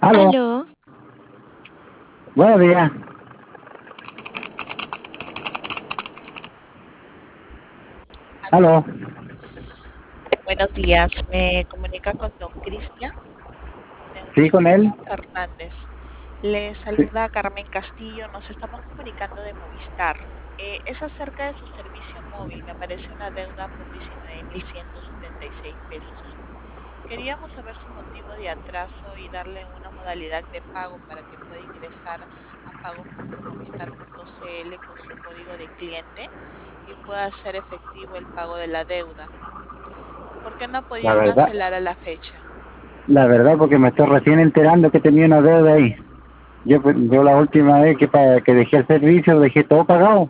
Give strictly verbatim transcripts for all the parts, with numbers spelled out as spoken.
Aló, Aló, buenos días. Aló, Buenos días, me comunica con don Cristian sí, con él. Hernández. Le Sí. saluda Carmen Castillo, nos estamos comunicando de Movistar. Eh, es acerca de su servicio móvil, me aparece una deuda por diecinueve mil ciento setenta y seis pesos. Queríamos saber su motivo de atraso y darle una modalidad de pago para que pueda ingresar a pagos.movistar.cl con su código de cliente y pueda hacer efectivo el pago de la deuda. ¿Por qué no ha La podido verdad, cancelar a la fecha? la verdad, porque me estoy recién enterando que tenía una deuda ahí. Yo, pues, yo la última vez que pa- que dejé el servicio, dejé todo pagado.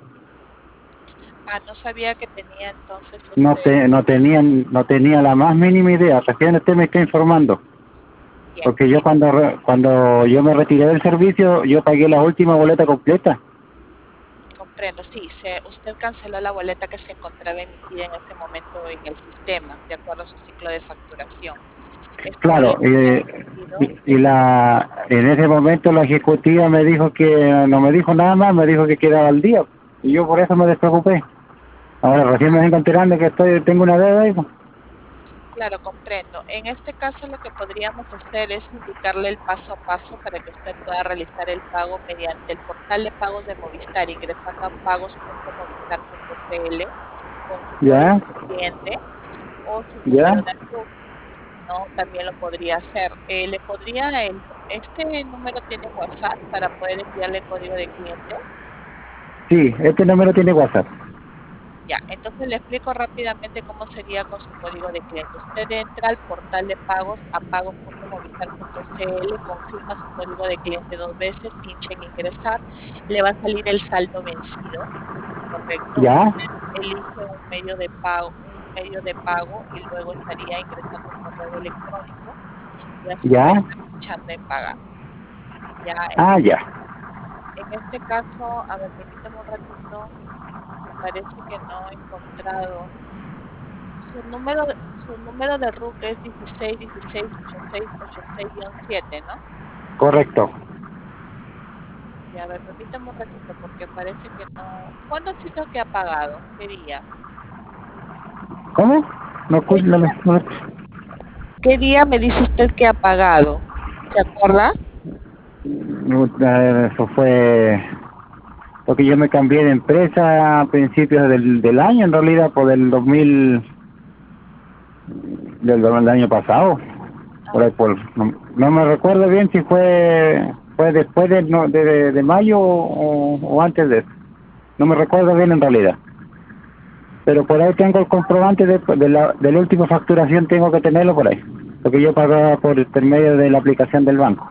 Ah, no sabía que tenía entonces No este. te, no tenían, no tenía la más mínima idea. Recién usted me está informando. Bien, Porque yo eh, cuando, re- cuando yo me retiré del servicio, yo pagué la última boleta completa. comprendo. Sí, se, usted canceló la boleta que se encontraba emitida en ese momento en el sistema, de acuerdo a su ciclo de facturación. Esta Claro, boleta se ha eh, emitido. y, y la, en ese momento la ejecutiva me dijo que no me dijo nada más, me dijo que quedaba al día. Y yo por eso me despreocupé. Ahora recién me vengo enterando que estoy, tengo una deuda ahí, pues. Claro, comprendo. En este caso, lo que podríamos hacer es indicarle el paso a paso para que usted pueda realizar el pago mediante el portal de pagos de Movistar, ingresando a pagos.movistar.cl con su código Ya, de cliente o su número ya, de RUC. No, también lo podría hacer. Eh, le podría, el- este número tiene WhatsApp para poder enviarle código de cliente. sí, este número tiene WhatsApp. Ya, entonces le explico rápidamente cómo sería con su código de cliente. Usted entra al portal de pagos a pagos.movistar.cl, confirma su código de cliente dos veces, pincha en ingresar, le va a salir el saldo vencido, ¿correcto? Ya, Usted elige un medio de pago, un medio de pago y luego estaría ingresando un correo electrónico y a su vez ya, pinchando en pagar. Ya, ah, ya. en este caso, a ver, permítame un ratito, me parece que no he encontrado su número, de- su número de RUC es dieciséis dieciséis ochenta y seis ochenta y seis siete, ¿no? Correcto. Y a ver, permítame un ratito porque parece que no. ¿Cuándo ha sido que ha pagado? ¿Qué día? ¿Cómo? No, ¿Qué escucho, no, día, me- no, qué día me dice usted que ha pagado? ¿Se acuerda? no, eh, eso fue porque yo me cambié de empresa a principios del, del año, en realidad, por el dos mil, del, del año pasado. Por Ah, ahí, por, no, no me recuerdo bien si fue fue después de, no, de, de, de mayo o, o antes de eso. No me recuerdo bien en realidad. Pero por ahí tengo el comprobante de, de la, de la última facturación, tengo que tenerlo por ahí. Porque yo pagaba por intermedio de la aplicación del banco.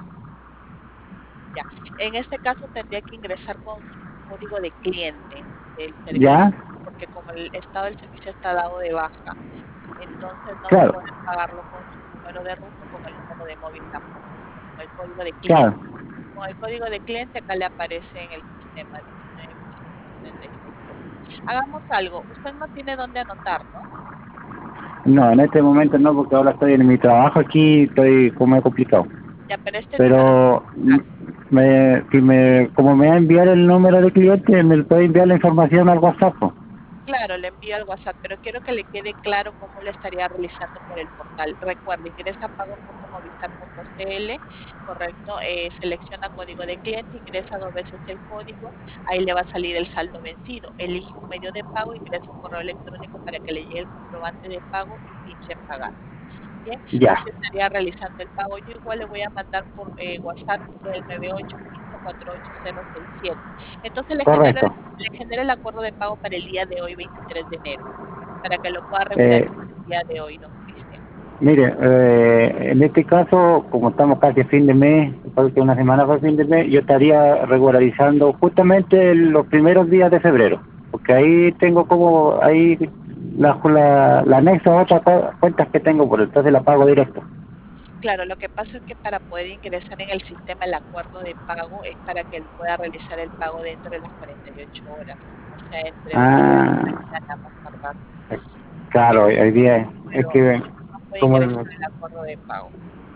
ya. En este caso tendría que ingresar con su código de cliente del ¿Ya? servicio, porque como el estado del servicio está dado de baja, entonces no va a Claro, poder pagarlo con su número de RUC o con el número de móvil tampoco, sino con el código de cliente. claro. Con el código de cliente acá le aparece en el sistema diecinueve mil ciento setenta y seis pesos. Hagamos algo, usted no tiene dónde anotar, ¿no? No, en este momento no, porque ahora estoy en mi trabajo aquí, estoy como es complicado. Ya, pero este número, Pero mm, ah, me, si me, como me va a enviar el número de cliente, me puede enviar la información al WhatsApp, po. claro, le envío al WhatsApp, pero quiero que le quede claro cómo lo estaría realizando por el portal. Recuerde, ingresa a pagos.movistar.cl, correcto, eh, selecciona código de cliente, ingresa dos veces el código, ahí le va a salir el saldo vencido. Elige un medio de pago, ingresa un correo electrónico para que le llegue el comprobante de pago y pinche en pagar. Bien, Ya, así estaría realizando el pago. Yo igual le voy a mandar por eh, WhatsApp el nueve ocho uno cinco cuatro ocho cero seis siete. Entonces le genero, correcto. le genero el acuerdo de pago para el día de hoy, veintitrés de enero, para que lo pueda Eh, regularizar el día de hoy, don Cristian. Mire, eh, en este caso, como estamos casi a fin de mes, falta una semana para el fin de mes, yo estaría regularizando justamente los primeros días de febrero, porque ahí tengo como, ahí la, la, la anexo a otras cu- cuentas que tengo, por entonces la pago directo. Claro, lo que pasa es que para poder ingresar en el sistema el acuerdo de pago es para que él pueda realizar el pago dentro de las cuarenta y ocho horas, o sea, entre hoy y Ah, mañana más tardar. claro, Ese es hoy el día es número, que no puede como ingresar el- el acuerdo de pago.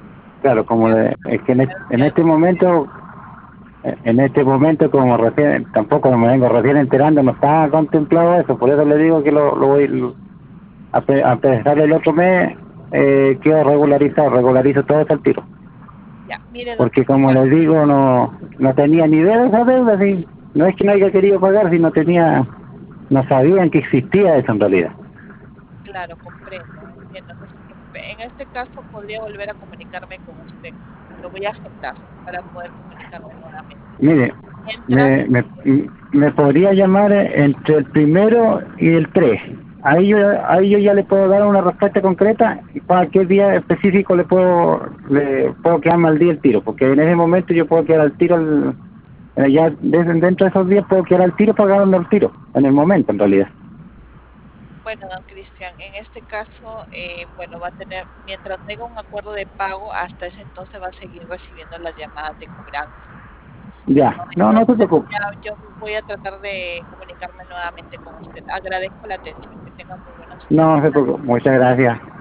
Claro, como le- es que en, es- en este momento, en este momento como recién, tampoco me vengo recién enterando, no estaba contemplado eso, por eso le digo que lo, lo voy, lo- a, pe- a pesar del otro mes, eh, quiero regularizar, regularizo todo eso al tiro. Ya, mire, don Porque como Cristian, les digo, no, no tenía ni idea de esa deuda, sí. No es que no haya querido pagar, si no tenía, no sabían que existía eso en realidad. claro, comprendo, entiendo. No se preocupe. En este caso podría volver a comunicarme con usted. Lo voy a agendar para poder comunicarme nuevamente. Mire, Mientras, me, me, me podría llamar entre el primero y el tres. Ahí yo, ahí yo ya le puedo dar una respuesta concreta y para qué día específico le puedo le puedo quedarme al día el tiro, porque en ese momento yo puedo quedar al tiro, el, eh, ya desde dentro de esos días puedo quedar al tiro pagándome el tiro, en el momento en realidad. bueno, don Cristian, en este caso, eh, bueno, va a tener, mientras tenga un acuerdo de pago, hasta ese entonces va a seguir recibiendo las llamadas de cobranza, Ya, ¿no? no, no se Entonces, preocupe. ya yo voy a tratar de comunicarme nuevamente con usted. Agradezco la atención. Que tenga muy buenas. No se preocupe. Muchas gracias.